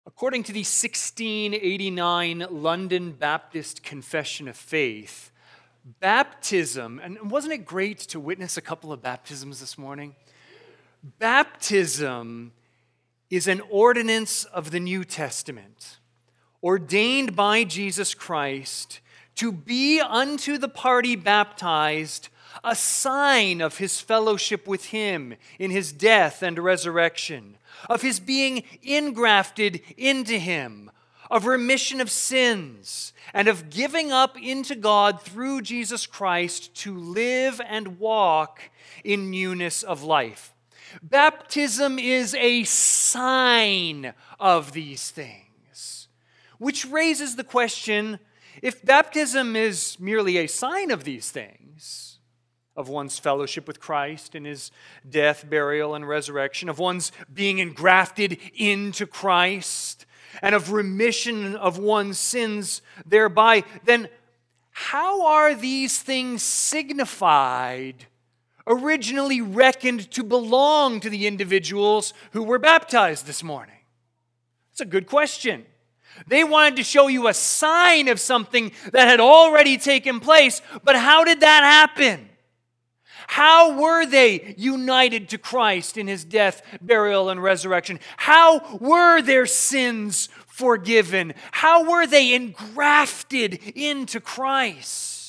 According to the 1689 London Baptist Confession of Faith, baptism, and wasn't it great to witness a couple of baptisms this morning? Baptism is an ordinance of the New Testament, ordained by Jesus Christ to be unto the party baptized a sign of his fellowship with him in his death and resurrection, of his being ingrafted into him, of remission of sins, and of giving up into God through Jesus Christ to live and walk in newness of life. Baptism is a sign of these things, which raises the question, if baptism is merely a sign of these things, of one's fellowship with Christ in his death, burial, and resurrection, of one's being engrafted into Christ, and of remission of one's sins thereby, then how are these things signified, originally reckoned to belong to the individuals who were baptized this morning? That's a good question. They wanted to show you a sign of something that had already taken place, but how did that happen? How were they united to Christ in his death, burial, and resurrection? How were their sins forgiven? How were they engrafted into Christ?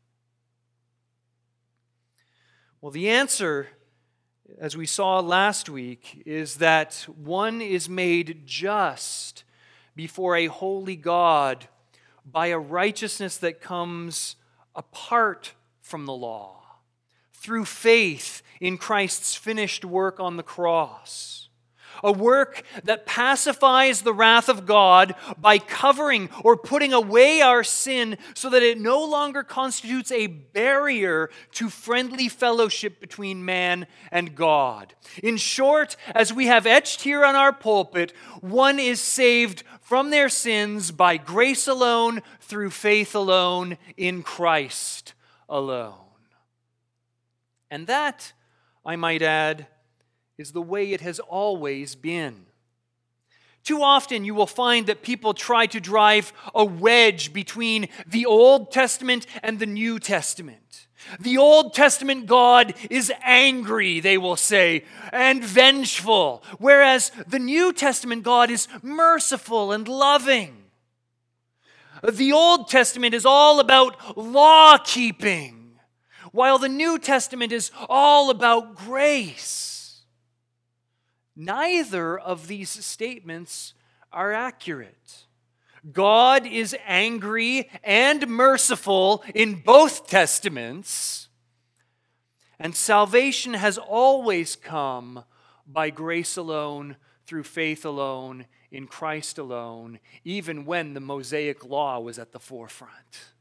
Well, the answer, as we saw last week, is that one is made just before a holy God by a righteousness that comes apart from the law, through faith in Christ's finished work on the cross. A work that pacifies the wrath of God by covering or putting away our sin so that it no longer constitutes a barrier to friendly fellowship between man and God. In short, as we have etched here on our pulpit, one is saved from their sins by grace alone, through faith alone, in Christ alone. And that, I might add, is the way it has always been. Too often you will find that people try to drive a wedge between the Old Testament and the New Testament. The Old Testament God is angry, they will say, and vengeful, whereas the New Testament God is merciful and loving. The Old Testament is all about law-keeping, while the New Testament is all about grace. Neither of these statements are accurate. God is angry and merciful in both testaments, and salvation has always come by grace alone, through faith alone, in Christ alone, even when the Mosaic law was at the forefront.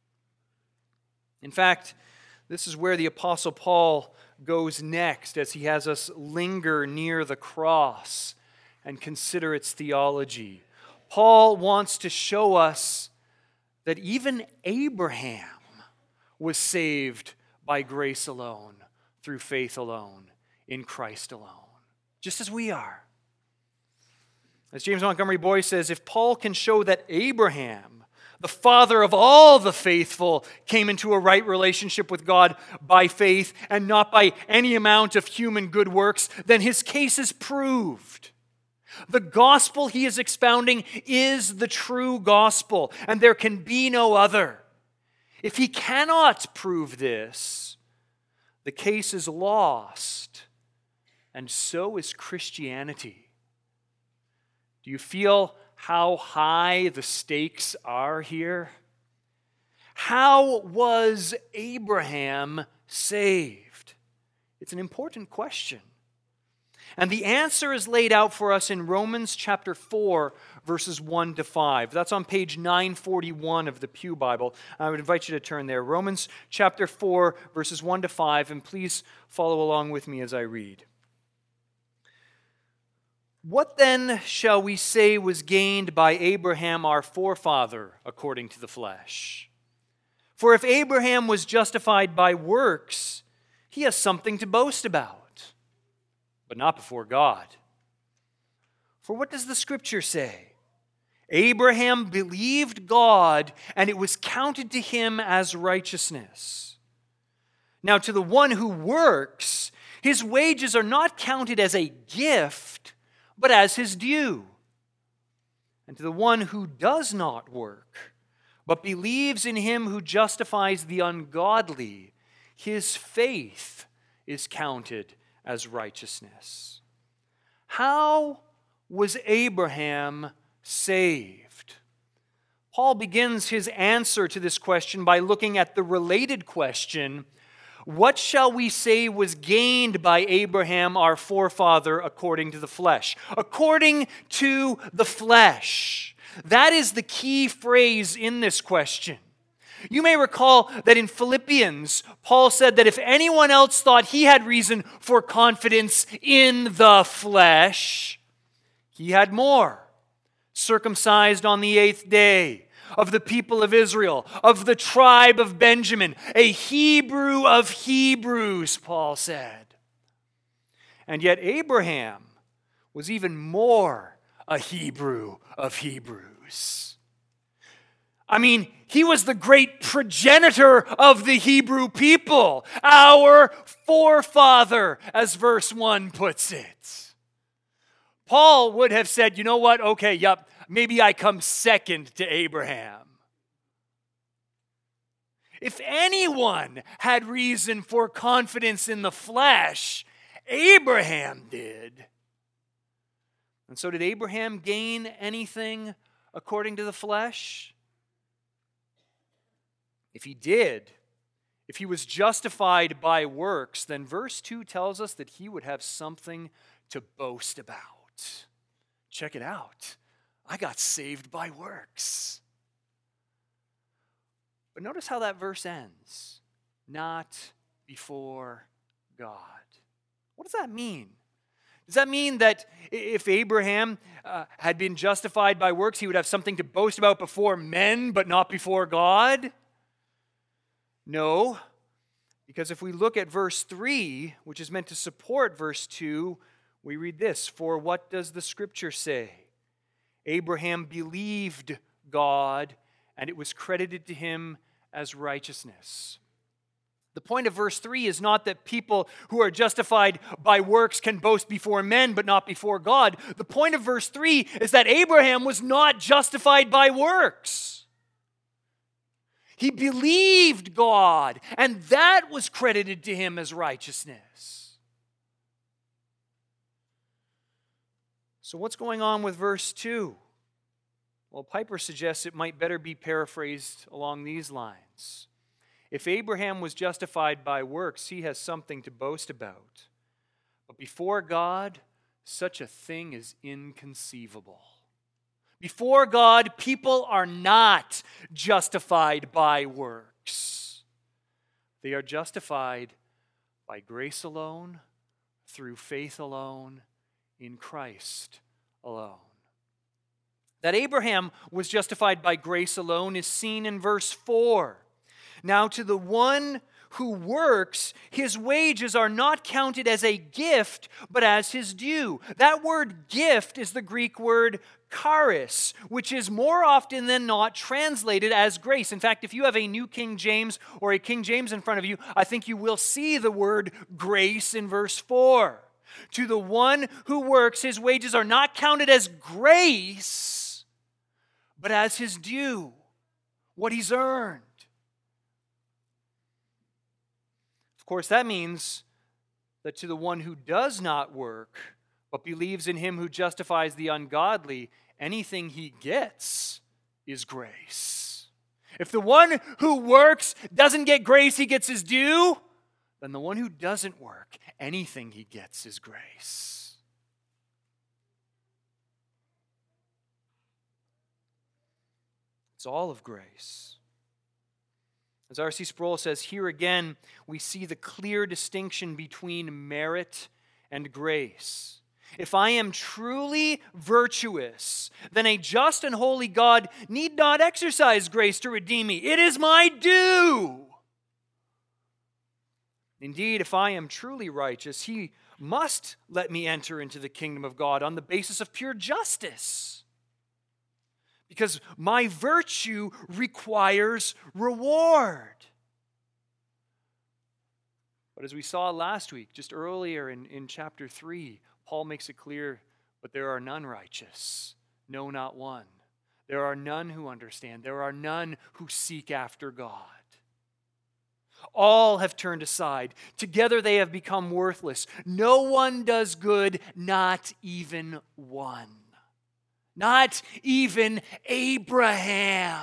In fact, this is where the Apostle Paul goes next as he has us linger near the cross and consider its theology. Paul wants to show us that even Abraham was saved by grace alone, through faith alone, in Christ alone, just as we are. As James Montgomery Boyce says, if Paul can show that Abraham, the father of all the faithful, came into a right relationship with God by faith and not by any amount of human good works, then his case is proved. The gospel he is expounding is the true gospel, and there can be no other. If he cannot prove this, the case is lost, and so is Christianity. Do you feel how high the stakes are here? How was Abraham saved? It's an important question. And the answer is laid out for us in Romans chapter 4, verses 1 to 5. That's on page 941 of the Pew Bible. I would invite you to turn there. Romans chapter 4, verses 1 to 5, and please follow along with me as I read. What then shall we say was gained by Abraham our forefather according to the flesh? For if Abraham was justified by works, he has something to boast about, but not before God. For what does the Scripture say? Abraham believed God, and it was counted to him as righteousness. Now, to the one who works, his wages are not counted as a gift, but as his due. And to the one who does not work, but believes in him who justifies the ungodly, his faith is counted as righteousness. How was Abraham saved? Paul begins his answer to this question by looking at the related question, what shall we say was gained by Abraham, our forefather, according to the flesh? According to the flesh. That is the key phrase in this question. You may recall that in Philippians, Paul said that if anyone else thought he had reason for confidence in the flesh, he had more. Circumcised on the 8th day, of the people of Israel, of the tribe of Benjamin, a Hebrew of Hebrews, Paul said. And yet Abraham was even more a Hebrew of Hebrews. I mean, he was the great progenitor of the Hebrew people, our forefather, as verse 1 puts it. Paul would have said, you know what, okay, yep, maybe I come second to Abraham. If anyone had reason for confidence in the flesh, Abraham did. And so did Abraham gain anything according to the flesh? If he did, if he was justified by works, then verse 2 tells us that he would have something to boast about. Check it out. I got saved by works. But notice how that verse ends. Not before God. What does that mean? Does that mean that if Abraham had been justified by works, he would have something to boast about before men, but not before God? No, because if we look at verse 3, which is meant to support verse 2, we read this, for what does the Scripture say? Abraham believed God, and it was credited to him as righteousness. The point of verse 3 is not that people who are justified by works can boast before men, but not before God. The point of verse 3 is that Abraham was not justified by works. He believed God, and that was credited to him as righteousness. So what's going on with verse 2? Well, Piper suggests it might better be paraphrased along these lines. If Abraham was justified by works, he has something to boast about. But before God, such a thing is inconceivable. Before God, people are not justified by works. They are justified by grace alone, through faith alone, in Christ alone. That Abraham was justified by grace alone is seen in verse 4. Now to the one who works, his wages are not counted as a gift, but as his due. That word gift is the Greek word charis, which is more often than not translated as grace. In fact, if you have a New King James or a King James in front of you, I think you will see the word grace in verse 4. To the one who works, his wages are not counted as grace, but as his due, what he's earned. Of course, that means that to the one who does not work, but believes in him who justifies the ungodly, anything he gets is grace. If the one who works doesn't get grace, he gets his due, then the one who doesn't work, anything he gets is grace. It's all of grace. As R.C. Sproul says, here again we see the clear distinction between merit and grace. If I am truly virtuous, then a just and holy God need not exercise grace to redeem me. It is my due. Indeed, if I am truly righteous, he must let me enter into the kingdom of God on the basis of pure justice. Because my virtue requires reward. But as we saw last week, just earlier in chapter 3, Paul makes it clear, but there are none righteous, no, not one. There are none who understand. There are none who seek after God. All have turned aside. Together they have become worthless. No one does good, not even one. Not even Abraham.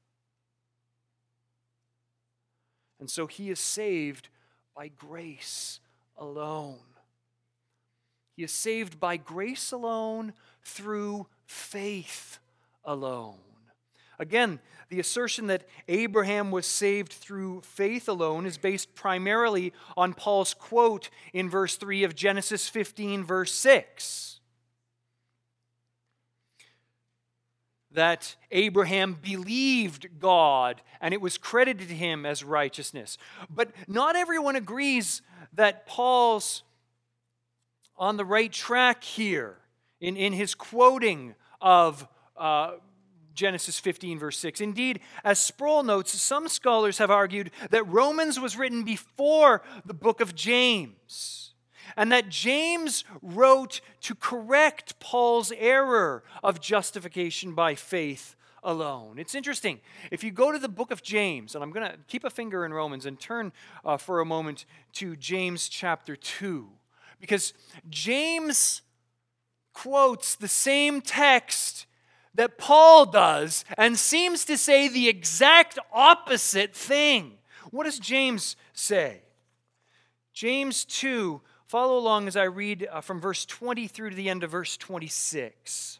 And so he is saved by grace alone. He is saved by grace alone through faith alone. Again, the assertion that Abraham was saved through faith alone is based primarily on Paul's quote in verse 3 of Genesis 15, verse 6. That Abraham believed God and it was credited to him as righteousness. But not everyone agrees that Paul's on the right track here in his quoting of Genesis 15, verse 6. Indeed, as Sproul notes, some scholars have argued that Romans was written before the book of James, and that James wrote to correct Paul's error of justification by faith alone. It's interesting. If you go to the book of James, and I'm going to keep a finger in Romans and turn for a moment to James chapter 2, because James quotes the same text that Paul does and seems to say the exact opposite thing. What does James say? James 2, follow along as I read from verse 20 through to the end of verse 26.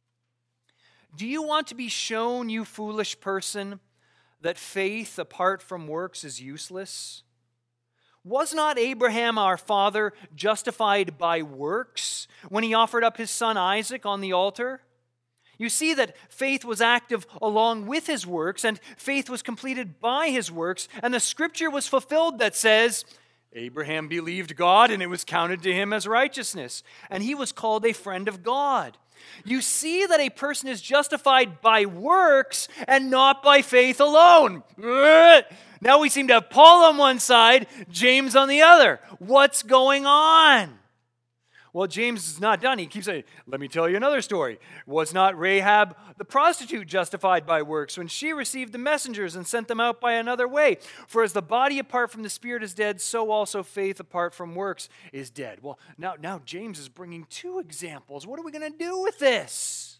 Do you want to be shown, you foolish person, that faith apart from works is useless? Was not Abraham our father justified by works when he offered up his son Isaac on the altar? You see that faith was active along with his works, and faith was completed by his works, and the scripture was fulfilled that says, Abraham believed God, and it was counted to him as righteousness, and he was called a friend of God. You see that a person is justified by works and not by faith alone. Now we seem to have Paul on one side, James on the other. What's going on? Well, James is not done. He keeps saying, let me tell you another story. Was not Rahab the prostitute justified by works when she received the messengers and sent them out by another way? For as the body apart from the spirit is dead, so also faith apart from works is dead. Well, now James is bringing two examples. What are we going to do with this?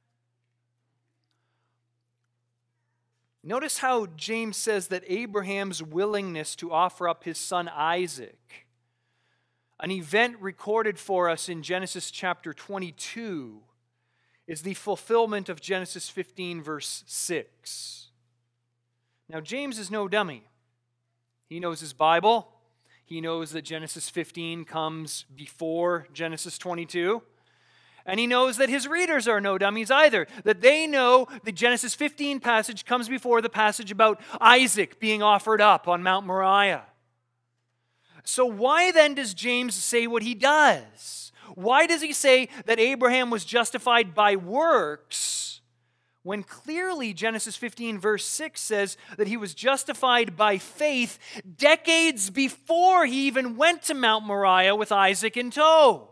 Notice how James says that Abraham's willingness to offer up his son Isaac, an event recorded for us in Genesis chapter 22, is the fulfillment of Genesis 15, verse 6. Now, James is no dummy. He knows his Bible. He knows that Genesis 15 comes before Genesis 22. And he knows that his readers are no dummies either, that they know the Genesis 15 passage comes before the passage about Isaac being offered up on Mount Moriah. So why then does James say what he does? Why does he say that Abraham was justified by works when clearly Genesis 15 verse 6 says that he was justified by faith decades before he even went to Mount Moriah with Isaac in tow?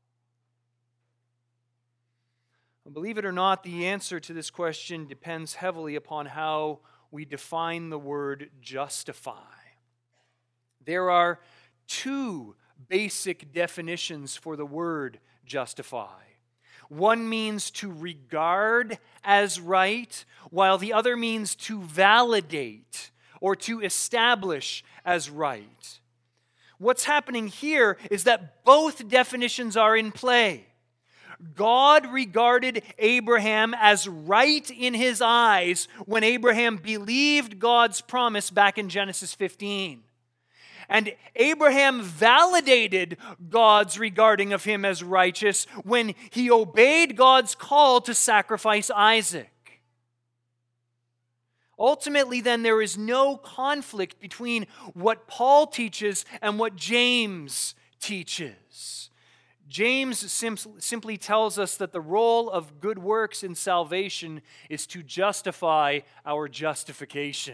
Believe it or not, the answer to this question depends heavily upon how we define the word justify. There are two basic definitions for the word justify. One means to regard as right, while the other means to validate or to establish as right. What's happening here is that both definitions are in play. God regarded Abraham as right in his eyes when Abraham believed God's promise back in Genesis 15. And Abraham validated God's regarding of him as righteous when he obeyed God's call to sacrifice Isaac. Ultimately, then, there is no conflict between what Paul teaches and what James teaches. James simply tells us that the role of good works in salvation is to justify our justification.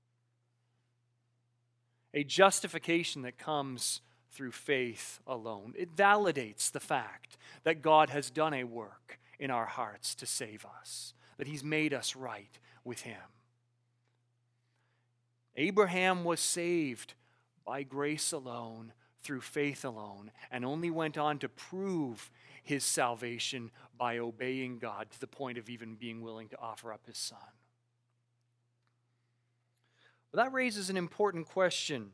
A justification that comes through faith alone. It validates the fact that God has done a work in our hearts to save us, that He's made us right with Him. Abraham was saved by grace alone, through faith alone, and only went on to prove his salvation by obeying God to the point of even being willing to offer up his son. But that raises an important question.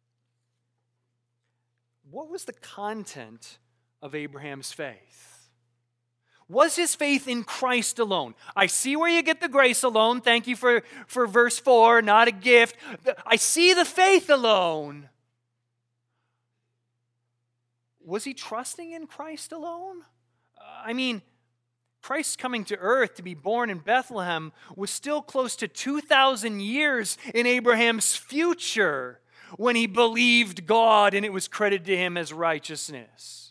What was the content of Abraham's faith? Was his faith in Christ alone? I see where you get the grace alone. Thank you for verse 4, not a gift. I see the faith alone. Was he trusting in Christ alone? Christ's coming to earth to be born in Bethlehem was still close to 2,000 years in Abraham's future when he believed God and it was credited to him as righteousness.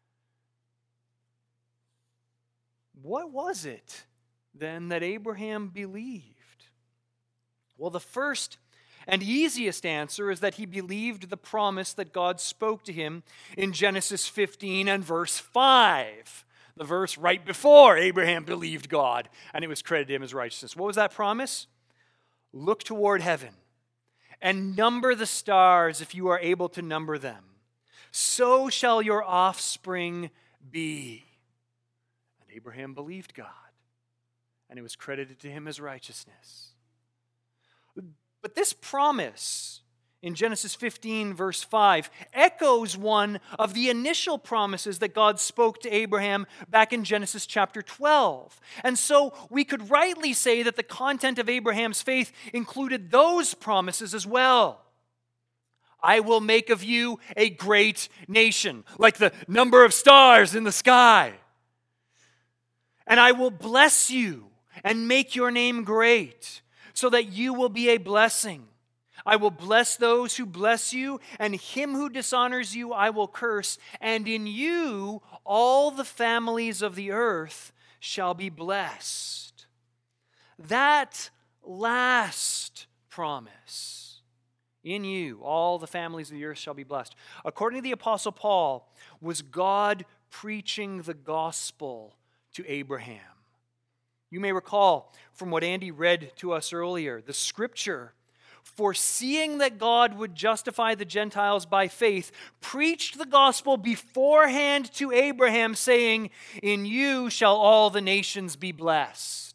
What was it then that Abraham believed? Well, the first and easiest answer is that he believed the promise that God spoke to him in Genesis 15 and verse 5. The verse right before Abraham believed God and it was credited to him as righteousness. What was that promise? Look toward heaven and number the stars if you are able to number them. So shall your offspring be. And Abraham believed God and it was credited to him as righteousness. But this promise in Genesis 15, verse 5, echoes one of the initial promises that God spoke to Abraham back in Genesis chapter 12. And so we could rightly say that the content of Abraham's faith included those promises as well. I will make of you a great nation, like the number of stars in the sky. And I will bless you and make your name great, so that you will be a blessing. I will bless those who bless you, and him who dishonors you I will curse. And in you all the families of the earth shall be blessed. That last promise, in you all the families of the earth shall be blessed, according to the Apostle Paul, was God preaching the gospel to Abraham. You may recall from what Andy read to us earlier, the scripture, foreseeing that God would justify the Gentiles by faith, preached the gospel beforehand to Abraham, saying, in you shall all the nations be blessed.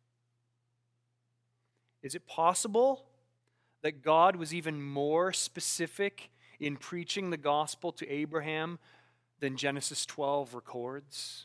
Is it possible that God was even more specific in preaching the gospel to Abraham than Genesis 12 records?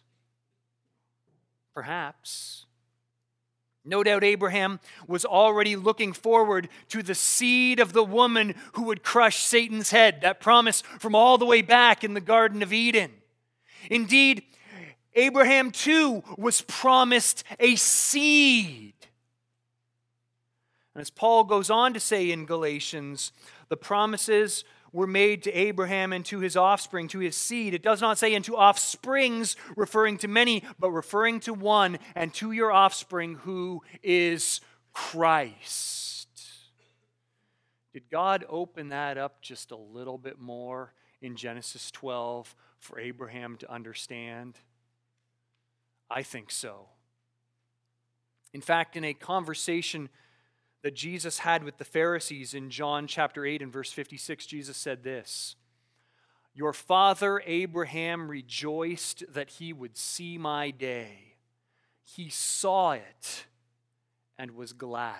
Perhaps. No doubt Abraham was already looking forward to the seed of the woman who would crush Satan's head, that promise from all the way back in the Garden of Eden. Indeed, Abraham too was promised a seed. And as Paul goes on to say in Galatians, the promises were made to Abraham and to his offspring, to his seed. It does not say into offsprings, referring to many, but referring to one, and to your offspring, who is Christ. Did God open that up just a little bit more in Genesis 12 for Abraham to understand? I think so. In fact, in a conversation that Jesus had with the Pharisees in John chapter 8 and verse 56, Jesus said this, your father Abraham rejoiced that he would see my day. He saw it and was glad.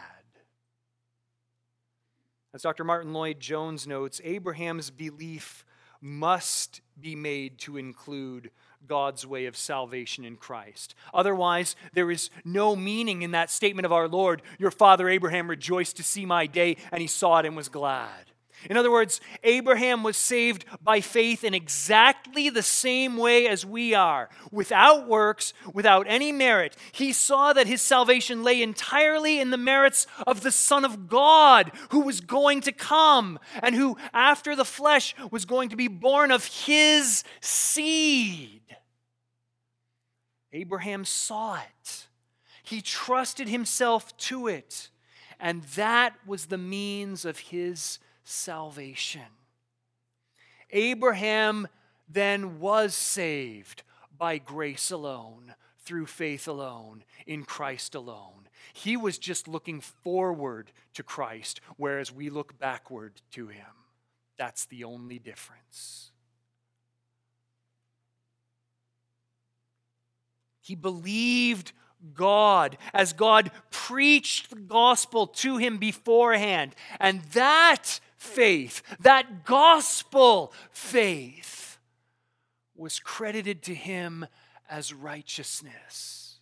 As Dr. Martin Lloyd-Jones notes, Abraham's belief must be made to include God's way of salvation in Christ. Otherwise, there is no meaning in that statement of our Lord, your father Abraham rejoiced to see my day, and he saw it and was glad. In other words, Abraham was saved by faith in exactly the same way as we are, without works, without any merit. He saw that his salvation lay entirely in the merits of the Son of God, who was going to come, and who, after the flesh, was going to be born of his seed. Abraham saw it. He trusted himself to it, and that was the means of his salvation. Abraham then was saved by grace alone, through faith alone, in Christ alone. He was just looking forward to Christ, whereas we look backward to him. That's the only difference. He believed God as God preached the gospel to him beforehand. And that faith, that gospel faith, was credited to him as righteousness.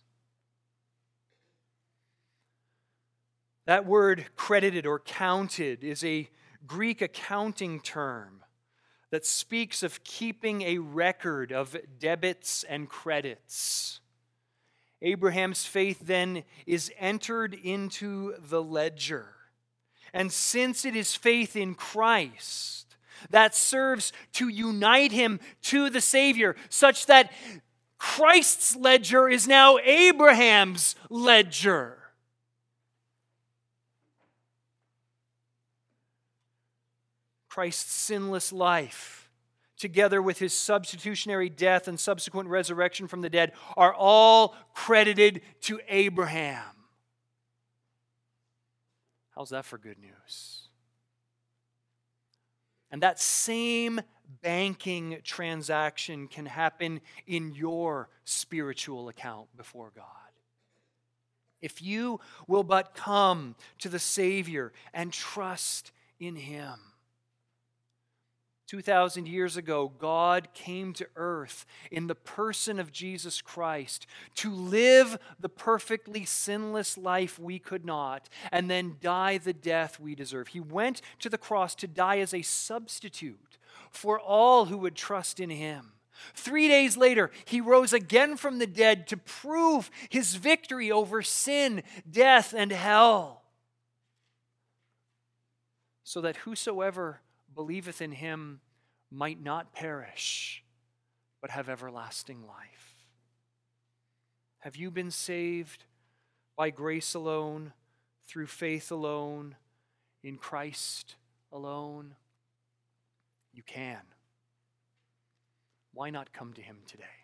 That word credited or counted is a Greek accounting term that speaks of keeping a record of debits and credits. Abraham's faith then is entered into the ledger. And since it is faith in Christ that serves to unite him to the Savior, such that Christ's ledger is now Abraham's ledger. Christ's sinless life, together with his substitutionary death and subsequent resurrection from the dead, are all credited to Abraham. How's that for good news? And that same banking transaction can happen in your spiritual account before God. If you will but come to the Savior and trust in him. 2,000 years ago, God came to earth in the person of Jesus Christ to live the perfectly sinless life we could not, and then die the death we deserve. He went to the cross to die as a substitute for all who would trust in him. 3 days later, he rose again from the dead to prove his victory over sin, death, and hell, so that whosoever believeth in him might not perish, but have everlasting life. Have you been saved by grace alone, through faith alone, in Christ alone? You can. Why not come to him today?